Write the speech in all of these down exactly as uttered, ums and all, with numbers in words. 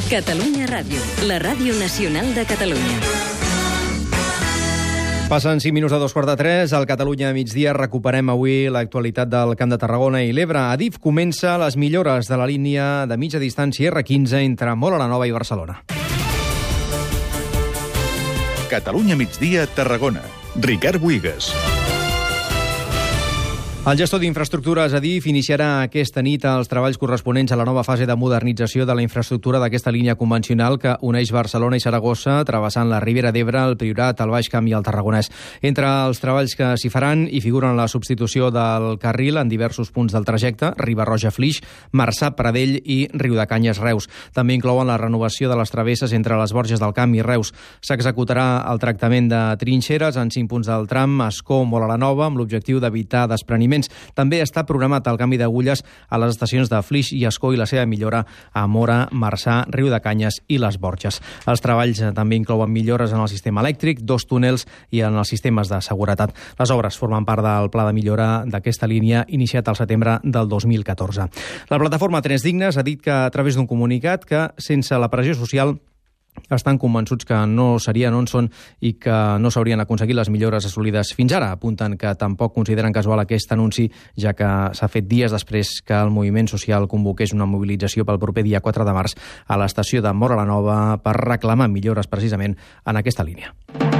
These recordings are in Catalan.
Catalunya Ràdio, la ràdio nacional de Catalunya. Passen cinc minuts de dos quarts de tres. Al Catalunya migdia recuperem avui l'actualitat del Camp de Tarragona i l'Ebre. Adif comença les millores de la línia de mitja distància erre quinze entre Móra-la-Nova i Barcelona. Catalunya migdia, Tarragona. Ricard Buigas. El gestor d'infraestructures Adif iniciarà aquesta nit els treballs corresponents a la nova fase de modernització de la infraestructura d'aquesta línia convencional que uneix Barcelona i Saragossa, travessant la Ribera d'Ebre, el Priorat, el Baix Camp i el Tarragonès. Entre els treballs que s'hi faran hi figuren la substitució del carril en diversos punts del trajecte, Riba-roja-Flix, Marçà-Pradell i Riudecanyes-Reus. També inclouen la renovació de les travesses entre les Borges del Camp i Reus. S'executarà el tractament de trinxeres en cinc punts del tram Ascó-Móra-la-Nova amb l'objectiu d'evitar despreniments. També està programat el canvi d'agulles a les estacions de Flix i Ascó i la seva millora a Móra, Marçà, Riudecanyes i les Borges. Els treballs també inclouen millores en el sistema elèctric, dos túnels i en els sistemes de seguretat. Les obres formen part del pla de millora d'aquesta línia iniciat al setembre del dos mil catorze. La plataforma Trens Dignes ha dit que a través d'un comunicat que sense la pressió social estan convençuts que no serien on són i que no s'haurien aconseguit les millores assolides fins ara. Apunten que tampoc consideren casual aquest anunci, ja que s'ha fet dies després que el moviment social convoqués una mobilització pel proper dia quatre de març a l'estació de Móra-la-Nova per reclamar millores precisament en aquesta línia.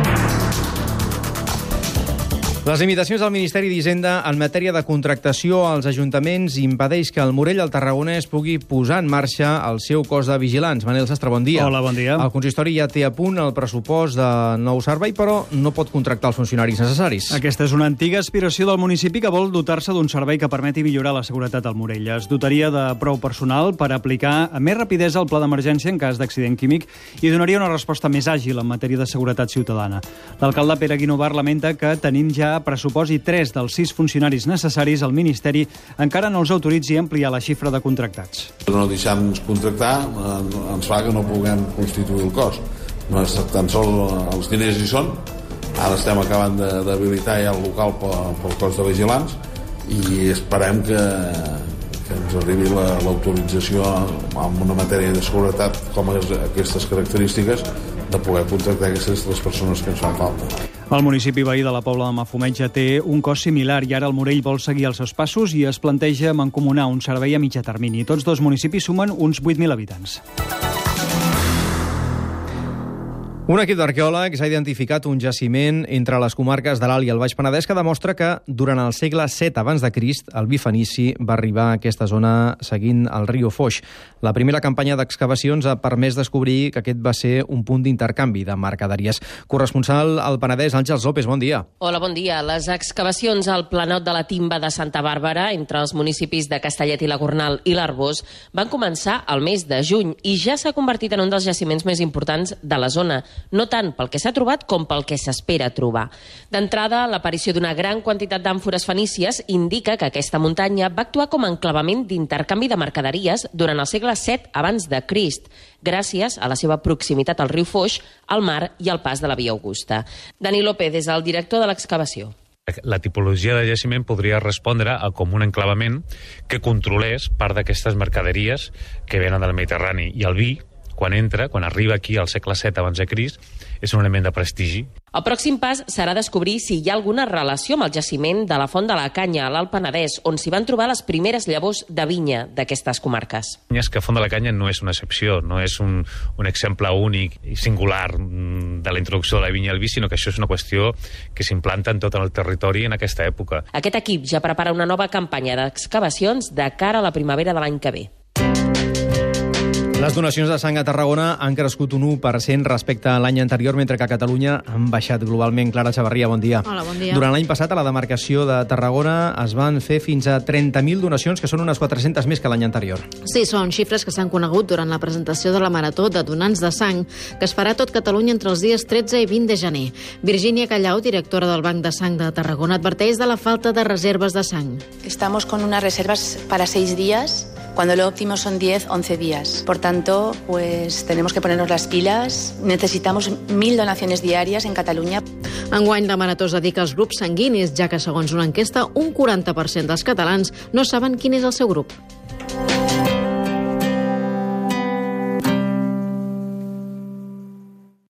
Les limitacions del Ministeri d'Hisenda en matèria de contractació als ajuntaments impedeix que el Morell al Tarragonès pugui posar en marxa el seu cos de vigilants. Manel Sastre, bon dia. Hola, bon dia. El consistori ja té a punt el pressupost de nou servei, però no pot contractar els funcionaris necessaris. Aquesta és una antiga aspiració del municipi que vol dotar-se d'un servei que permeti millorar la seguretat al Morell. Es dotaria de prou personal per aplicar amb més rapidesa el pla d'emergència en cas d'accident químic i donaria una resposta més àgil en matèria de seguretat ciutadana. L'alcalde Pere Guinovar lamenta que tenim ja pressupost i tres dels sis funcionaris necessaris al Ministeri encara no els autoritzi a ampliar la xifra de contractats. No deixar-nos contractar ens fa que no puguem constituir el cos. No és tan sol els diners hi són. Ara estem acabant d'habilitar ja el local pel cos de vigilants i esperem que, que ens arribi l'autorització en una matèria de seguretat com aquestes característiques de poder contractar aquestes tres persones que ens fan falta. El municipi veí de la Pobla de Mafumet ja té un cos similar i ara el Morell vol seguir els seus passos i es planteja mancomunar un servei a mitjà termini. Tots dos municipis sumen uns vuit mil habitants. Un equip d'arqueòlegs ha identificat un jaciment entre les comarques de l'Alt i el Baix Penedès que demostra que durant el segle set abans de Crist el vi fenici va arribar a aquesta zona seguint el riu Foix. La primera campanya d'excavacions ha permès descobrir que aquest va ser un punt d'intercanvi de mercaderies. Corresponsal al Penedès, Àngels López, bon dia. Hola, bon dia. Les excavacions al planot de la Timba de Santa Bàrbara, entre els municipis de Castellet i la Gornal i l'Arboç, van començar al mes de juny i ja s'ha convertit en un dels jaciments més importants de la zona. No tant pel que s'ha trobat com pel que s'espera trobar. D'entrada, l'aparició d'una gran quantitat d'àmfores fenícies indica que aquesta muntanya va actuar com a enclavament d'intercanvi de mercaderies durant el segle set abans de Crist, gràcies a la seva proximitat al riu Foix, al mar i al pas de la Via Augusta. Dani López és el director de l'excavació. La tipologia de jaciment podria respondre a com un enclavament que controlés part d'aquestes mercaderies que venen del Mediterrani. I el vi, quan entra, quan arriba aquí al segle set abans de Crist, és un element de prestigi. El pròxim pas serà descobrir si hi ha alguna relació amb el jaciment de la Font de la Canya, a l'Alt Penedès, on s'hi van trobar les primeres llavors de vinya d'aquestes comarques. És que Font de la Canya no és una excepció, no és un, un exemple únic i singular de la introducció de la vinya al vi, sinó que això és una qüestió que s'implanta en tot el territori en aquesta època. Aquest equip ja prepara una nova campanya d'excavacions de cara a la primavera de l'any que ve. Les donacions de sang a Tarragona han crescut un u per cent respecte a l'any anterior, mentre que a Catalunya han baixat globalment. Clara Xavarria, bon dia. Hola, bon dia. Durant l'any passat, a la demarcació de Tarragona es van fer fins a trenta mil donacions, que són unes quatre-centes més que l'any anterior. Sí, són xifres que s'han conegut durant la presentació de la Marató de Donants de Sang, que es farà a tot Catalunya entre els dies tretze i vint de gener. Virginia Callau, directora del Banc de Sang de Tarragona, adverteix de la falta de reserves de sang. Estamos con unas reservas para seis días, cuando lo óptimo son diez, once días. Por tanto, pues tenemos que ponernos las pilas. Necesitamos mil donaciones diarias en Catalunya. Enguany la Marató es dedica als grups sanguinis, ja que segons una enquesta un quaranta per cent dels catalans no saben quin és el seu grup.